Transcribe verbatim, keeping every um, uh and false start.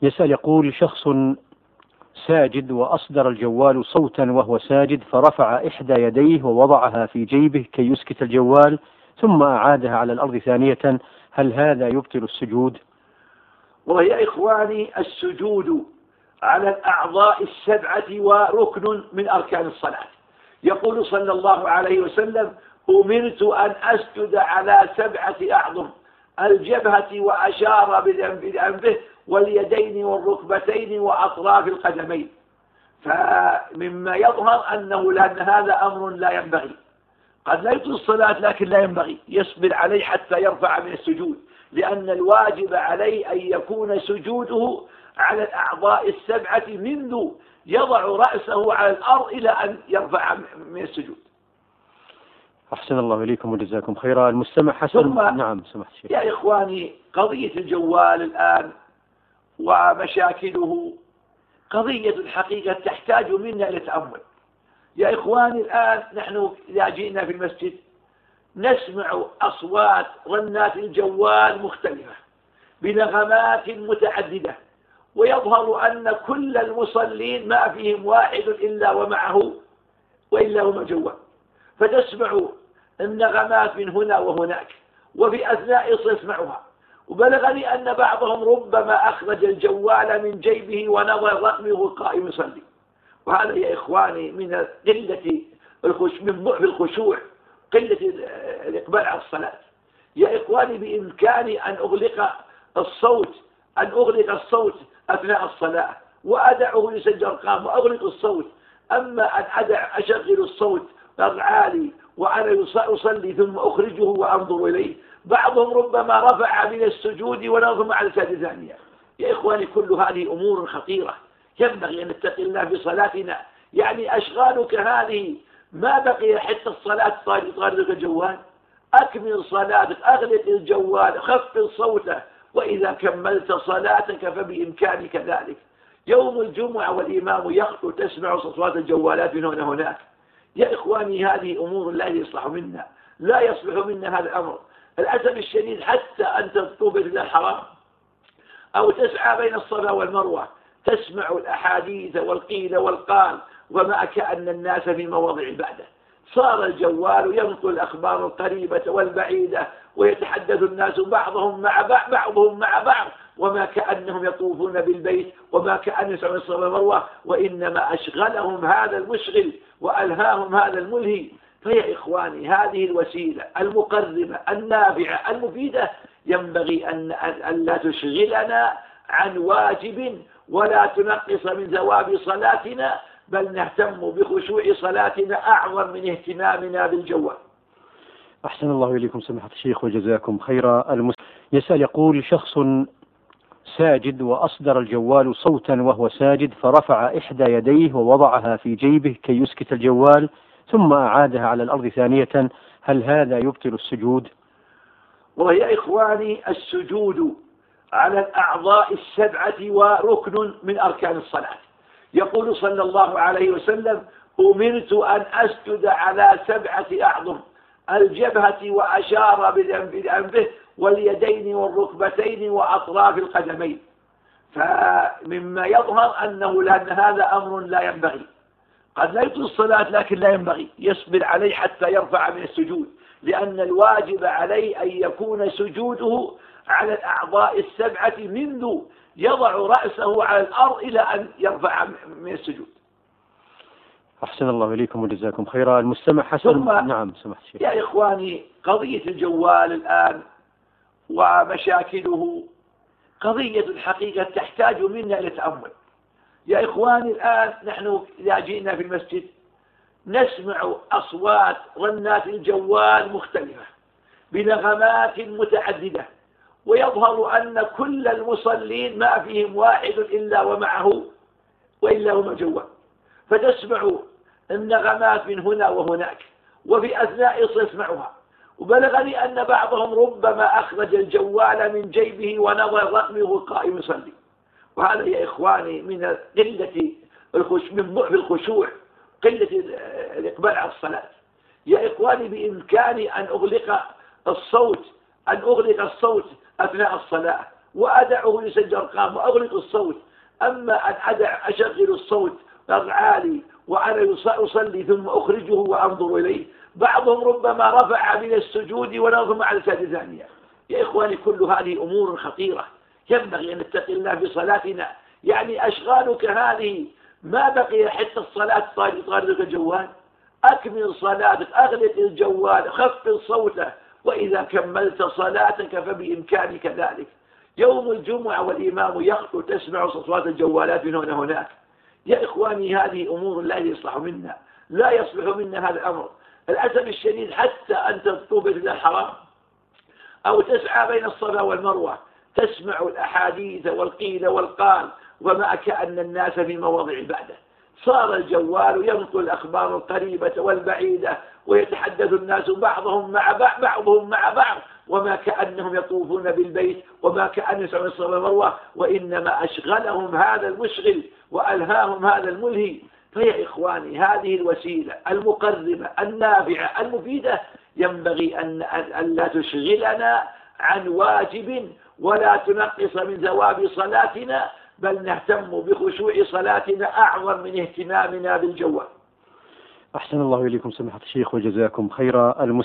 يسأل يقول: شخص ساجد وأصدر الجوال صوتا وهو ساجد، فرفع إحدى يديه ووضعها في جيبه كي يسكت الجوال، ثم أعادها على الأرض ثانية، هل هذا يبطل السجود؟ ويا إخواني، السجود على الأعضاء السبعة وركن من أركان الصلاة. يقول صلى الله عليه وسلم: أمرت أن أسجد على سبعة أعظم: الجبهة، وأشار بأنفه، واليدين والركبتين وأطراف القدمين. فمما يظهر أنه لأن هذا أمر لا ينبغي، قد لا يبطل الصلاة لكن لا ينبغي، يصبر عليه حتى يرفع من السجود، لأن الواجب عليه أن يكون سجوده على الأعضاء السبعة منذ يضع رأسه على الأرض إلى أن يرفع من السجود. أحسن الله إليكم وجزاكم خيرا. المستمع حسن. نعم سمحت شيخ. يا إخواني، قضية الجوال الآن ومشاكله قضية الحقيقة تحتاج منا إلى تأمل. يا إخواني، الآن نحن إذا جئنا في المسجد نسمع أصوات رنات الجوال مختلفة بنغمات متعددة، ويظهر أن كل المصلين ما فيهم واحد إلا ومعه وإلا ومع جوال، فتسمع النغمات من هنا وهناك، وفي أثناء يسمعها. وبلغني أن بعضهم ربما أخرج الجوال من جيبه ونظر رقمه قائم يصلي. وهذا يا إخواني من قلة الخشوع، من ضعف الخشوع، قلة الإقبال على الصلاة. يا إخواني، بإمكاني أن أغلق الصوت أن أغلق الصوت أثناء الصلاة وأدعه يسجل أرقام وأغلق الصوت، أما أن أدع أشغل الصوت العالي وأنا أصلي ثم أخرجه وأنظر إليه. بعضهم ربما رفع من السجود ونظم على السجدة ثانية. يا إخواني، كل هذه أمور خطيرة ينبغي أن نتقي الله في صلاتنا. يعني أشغالك هذه ما بقي حتى الصلاة طاردك الجوال. أكمل صلاتك، أغلق الجوال، خفض صوته، وإذا كملت صلاتك فبإمكانك ذلك. يوم الجمعة والإمام يخطو تسمع أصوات الجوالات من هنا هناك. يا إخواني، هذه أمور لا يصلح منا، لا يصلح منا هذا الأمر. الأسف الشديد حتى أن تطوب إلى الحرام أو تسعى بين الصفا والمروة تسمع الأحاديث والقيل والقال، وما كأن الناس في مواضع عبادة. صار الجوال ينقل الأخبار القريبة والبعيدة، ويتحدث الناس بعضهم مع بعض بعضهم مع بعض، وما كأنهم يطوفون بالبيت، وما كأن يسعون الصفا والمروة، وإنما أشغلهم هذا المشغل وألهاهم هذا الملهي. فيا إخواني، هذه الوسيلة المقربة النافعة المفيدة ينبغي أن أن لا تشغلنا عن واجب ولا تنقص من ثواب صلاتنا، بل نهتم بخشوع صلاتنا أعظم من اهتمامنا بالجوال. أحسن الله إليكم سماحة الشيخ وجزاكم خيرا. المس... يسأل يقول: شخص ساجد وأصدر الجوال صوتا وهو ساجد، فرفع إحدى يديه ووضعها في جيبه كي يسكت الجوال، ثم أعادها على الأرض ثانية، هل هذا يبطل السجود؟ ويا إخواني، السجود على الأعضاء السبعة وركن من أركان الصلاة. يقول صلى الله عليه وسلم: أمرت أن أسجد على سبعة أعظم: الجبهة، وأشار بأنفه، واليدين والركبتين وأطراف القدمين. فمما يظهر أنه لأن هذا أمر لا ينبغي، قد لا يبطل الصلاة لكن لا ينبغي، يصبر عليه حتى يرفع من السجود، لأن الواجب عليه أن يكون سجوده على الأعضاء السبعة منذ يضع رأسه على الأرض إلى أن يرفع من السجود. أحسن الله إليكم وجزاكم خيرا. المستمع حسن. نعم سمحت شيخ. يا إخواني، قضية الجوال الآن ومشاكله قضية الحقيقة تحتاج منا إلى تأمل. يا إخواني، الآن نحن إذا جئنا في المسجد نسمع أصوات رنات الجوال مختلفة بنغمات متعددة، ويظهر أن كل المصلين ما فيهم واحد إلا ومعه وإلا ومع جوال، فتسمع النغمات من هنا وهناك، وفي أثناء يسمعها. وبلغني أن بعضهم ربما أخرج الجوال من جيبه ونظر رقمه قائم يصلي. وهذا يا إخواني من قلة الخشوع، من ضعف الخشوع، قلة الإقبال على الصلاة. يا إخواني، بإمكاني أن أغلق الصوت أن أغلق الصوت أثناء الصلاة وأدعه يسجل أرقام وأغلق الصوت. أما أن أدع أشغل الصوت العالي وأنا أصلي ثم أخرجه وأنظر إليه، بعضهم ربما رفع من السجود ونظم على السجدة ثانية. يا إخواني كل هذه أمور خطيرة ينبغي أن نتقي الله في صلاتنا. يعني أشغالك هذه ما بقي حتى الصلاة طاردك الجوال، أكمل صلاتك، أغلق الجوال، خفض صوته، وإذا كملت صلاتك فبإمكانك ذلك. يوم الجمعة والإمام يخطو تسمع أصوات الجوالات من هنا هناك. يا إخواني هذه أمور لا يصلح منا، لا يصلح منا هذا الأمر. الأسف الشديد حتى أن تطوب إلى الحرام أو تسعى بين الصفا والمروة تسمع الأحاديث والقيل والقال، وما كأن الناس في مواضع بعده. صار الجوال ينقل الأخبار القريبة والبعيدة، ويتحدث الناس بعضهم مع بعض بعضهم مع بعض، وما كأنهم يطوفون بالبيت، وما كأن يسعون الصفا والمروة، وإنما أشغلهم هذا المشغل وألهاهم هذا الملهي. فيا إخواني هذه الوسيلة المقربة النافعة المفيدة ينبغي أن أن لا تشغلنا عن واجب ولا تنقص من ثواب صلاتنا، بل نهتم بخشوع صلاتنا أعظم من اهتمامنا بالجوال. أحسن الله إليكم سماحة الشيخ وجزاكم خيرا.